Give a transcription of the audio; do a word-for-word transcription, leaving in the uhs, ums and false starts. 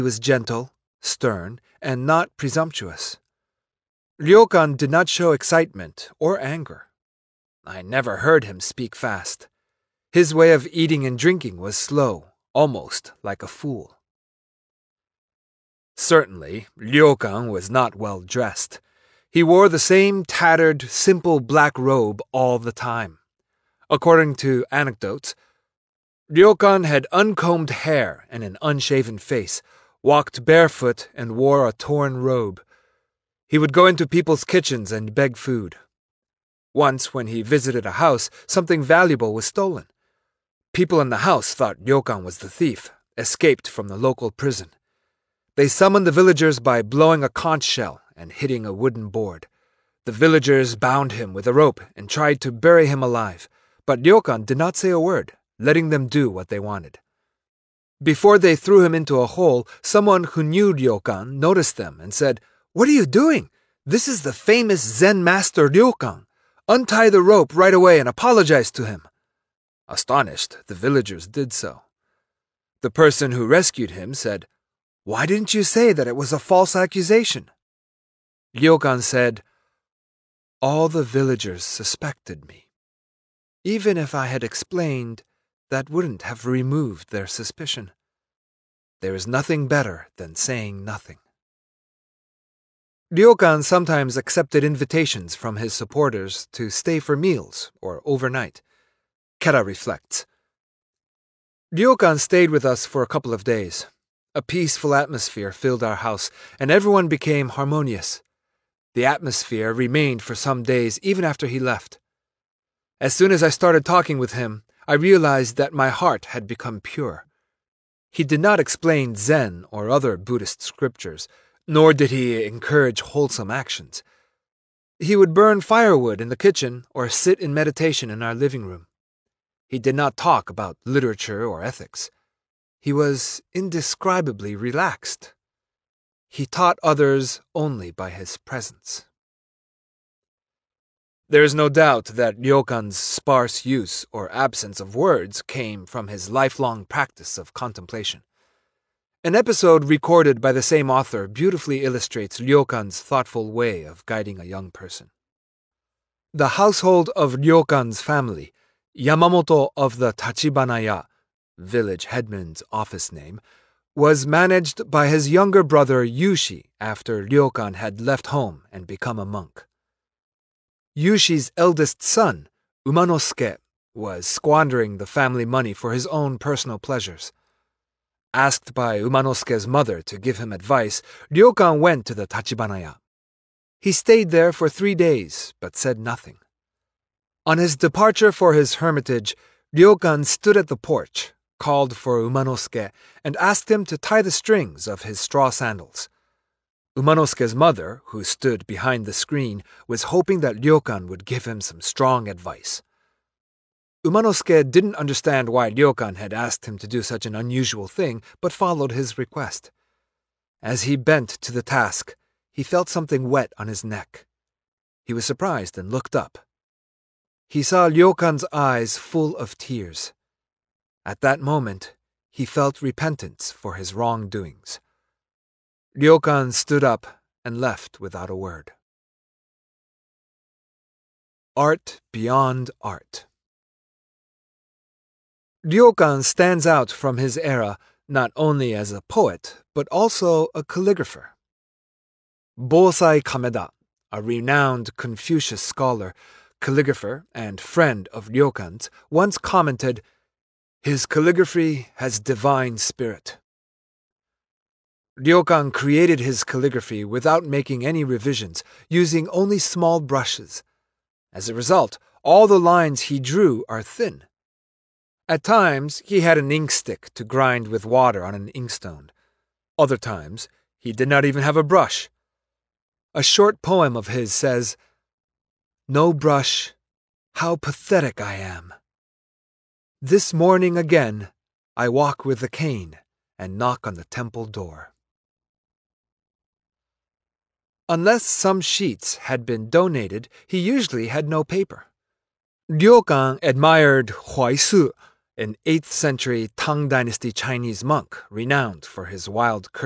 He was gentle, stern, and not presumptuous. Ryokan did not show excitement or anger. I never heard him speak fast. His way of eating and drinking was slow, almost like a fool. Certainly, Ryokan was not well dressed. He wore the same tattered, simple black robe all the time. According to anecdotes, Ryokan had uncombed hair and an unshaven face, walked barefoot, and wore a torn robe. He would go into people's kitchens and beg food. Once, when he visited a house, something valuable was stolen. People in the house thought Ryokan was the thief, escaped from the local prison. They summoned the villagers by blowing a conch shell and hitting a wooden board. The villagers bound him with a rope and tried to bury him alive, but Ryokan did not say a word, letting them do what they wanted. Before they threw him into a hole, someone who knew Ryokan noticed them and said, "What are you doing? This is the famous Zen master Ryokan. Untie the rope right away and apologize to him." Astonished, the villagers did so. The person who rescued him said, "Why didn't you say that it was a false accusation?" Ryokan said, "All the villagers suspected me. Even if I had explained, that wouldn't have removed their suspicion. There is nothing better than saying nothing." Ryokan sometimes accepted invitations from his supporters to stay for meals or overnight. Kera reflects, "Ryokan stayed with us for a couple of days. A peaceful atmosphere filled our house, and everyone became harmonious. The atmosphere remained for some days even after he left. As soon as I started talking with him, I realized that my heart had become pure. He did not explain Zen or other Buddhist scriptures, nor did he encourage wholesome actions. He would burn firewood in the kitchen or sit in meditation in our living room. He did not talk about literature or ethics. He was indescribably relaxed. He taught others only by his presence." There is no doubt that Ryokan's sparse use or absence of words came from his lifelong practice of contemplation. An episode recorded by the same author beautifully illustrates Ryokan's thoughtful way of guiding a young person. The household of Ryokan's family, Yamamoto of the Tachibanaya, village headman's office name, was managed by his younger brother Yushi after Ryokan had left home and become a monk. Yushi's eldest son, Umanosuke, was squandering the family money for his own personal pleasures. Asked by Umanosuke's mother to give him advice, Ryokan went to the Tachibanaya. He stayed there for three days, but said nothing. On his departure for his hermitage, Ryokan stood at the porch, called for Umanosuke, and asked him to tie the strings of his straw sandals. Umanosuke's mother, who stood behind the screen, was hoping that Ryokan would give him some strong advice. Umanosuke didn't understand why Ryokan had asked him to do such an unusual thing, but followed his request. As he bent to the task, he felt something wet on his neck. He was surprised and looked up. He saw Ryokan's eyes full of tears. At that moment, he felt repentance for his wrongdoings. Ryokan stood up and left without a word. Art beyond art. Ryokan stands out from his era not only as a poet, but also a calligrapher. Bosai Kameda, a renowned Confucius scholar, calligrapher, and friend of Ryokan's, once commented, "His calligraphy has divine spirit." Ryokan created his calligraphy without making any revisions, using only small brushes. As a result, all the lines he drew are thin. At times, he had an ink stick to grind with water on an inkstone. Other times, he did not even have a brush. A short poem of his says, "No brush, how pathetic I am. This morning again, I walk with a cane and knock on the temple door." Unless some sheets had been donated, he usually had no paper. Ryokan admired Huaisu, an eighth century Tang Dynasty Chinese monk renowned for his wild